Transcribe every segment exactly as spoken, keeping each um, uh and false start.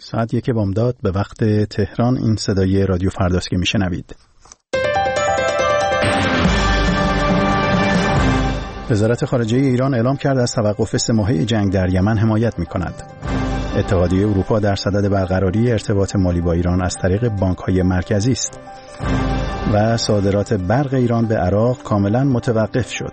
ساعت یک بامداد به وقت تهران. این صدای رادیو فرداست که میشنوید. وزارت خارجه ایران اعلام کرد از توقف سه ماهه جنگ در یمن حمایت می‌کند. اتحادیه اروپا در صدد برقراری ارتباط مالی با ایران از طریق بانک‌های مرکزی است. و صادرات برق ایران به عراق کاملا متوقف شد.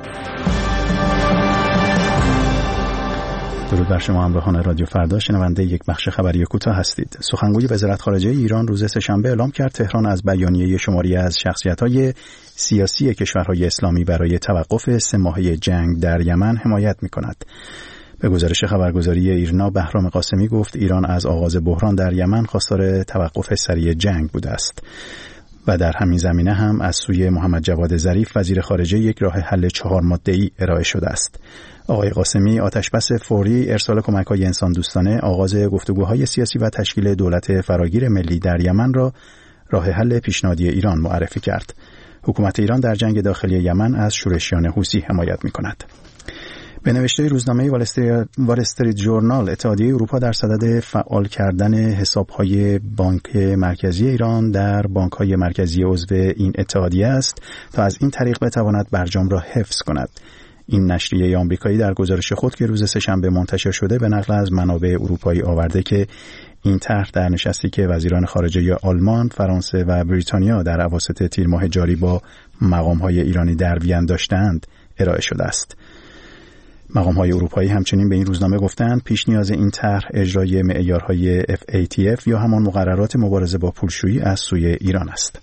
درود بر شما همراهان رادیو فردا، شنونده یک بخش خبری کوتاه هستید. سخنگوی وزارت خارجه ایران روز سه‌شنبه اعلام کرد تهران از بیانیه شماری از شخصیت‌های سیاسی کشورهای اسلامی برای توقف سه ماهه جنگ در یمن حمایت می‌کند. به گزارش خبرگزاری ایرنا، بهرام قاسمی گفت ایران از آغاز بحران در یمن خواستار توقف سریع جنگ بوده است و در همین زمینه هم از سوی محمد جواد ظریف وزیر خارجه یک راه حل چهار ماده‌ای ارائه شده است. آقای قاسمی آتشبس فوری، ارسال کمک‌های انسان دوستانه، آغاز گفتگوهای سیاسی و تشکیل دولت فراگیر ملی در یمن را راه حل پیشنهادی ایران معرفی کرد. حکومت ایران در جنگ داخلی یمن از شورشیان حوثی حمایت می‌کند. به نوشته روزنامه وال استریت ژورنال، اتحادیه اروپا در صدد فعال کردن حساب‌های بانک مرکزی ایران در بانک‌های مرکزی عضو این اتحادیه است تا از این طریق بتواند برجام را حفظ کند. این نشریه آمریکایی در گزارش خود که روز سه‌شنبه منتشر شده به نقل از منابع اروپایی آورده که این طرح در نشستی که وزیران خارجه آلمان، فرانسه و بریتانیا در اواسط تیر ماه جاری با مقام‌های ایرانی در وین داشتند ارائه شده است. مقام‌های اروپایی همچنین به این روزنامه گفتند پیش نیاز این طرح اجرای معیارهای اف ای تی اف یا همان مقررات مبارزه با پولشویی از سوی ایران است.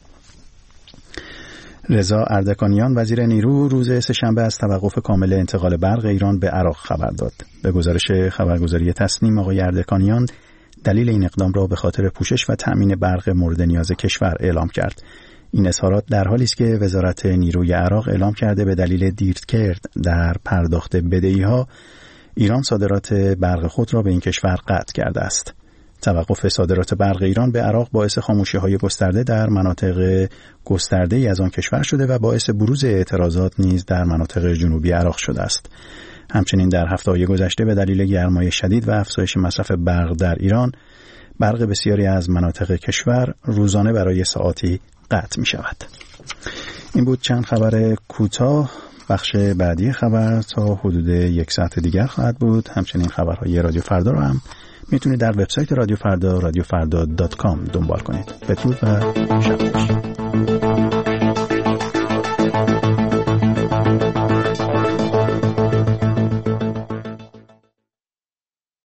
رضا اردکانیان وزیر نیرو روز سه‌شنبه از توقف کامل انتقال برق ایران به عراق خبر داد. به گزارش خبرگزاری تسنیم، آقای اردکانیان دلیل این اقدام را به خاطر پوشش و تأمین برق مورد نیاز کشور اعلام کرد. این اظهارات در حالی است که وزارت نیروی عراق اعلام کرده به دلیل دیرکرد در پرداخت بدهی‌ها ایران صادرات برق خود را به این کشور قطع کرده است. توقف صادرات برق ایران به عراق باعث خاموشی‌های گسترده در مناطق گسترده‌ای از آن کشور شده و باعث بروز اعتراضات نیز در مناطق جنوبی عراق شده است. همچنین در هفته‌های گذشته به دلیل گرمای شدید و افزایش مصرف برق در ایران، برق بسیاری از مناطق کشور روزانه برای ساعاتی قطع می شود. این بود چند خبر کوتاه. بخش بعدی خبر تا حدود یک ساعت دیگر خواهد بود. همچنین خبرهای رادیو فردا را هم میتونید در وبسایت رادیو فردا رادیو فردا دات کام دنبال کنید. بدرود و شب بخیر.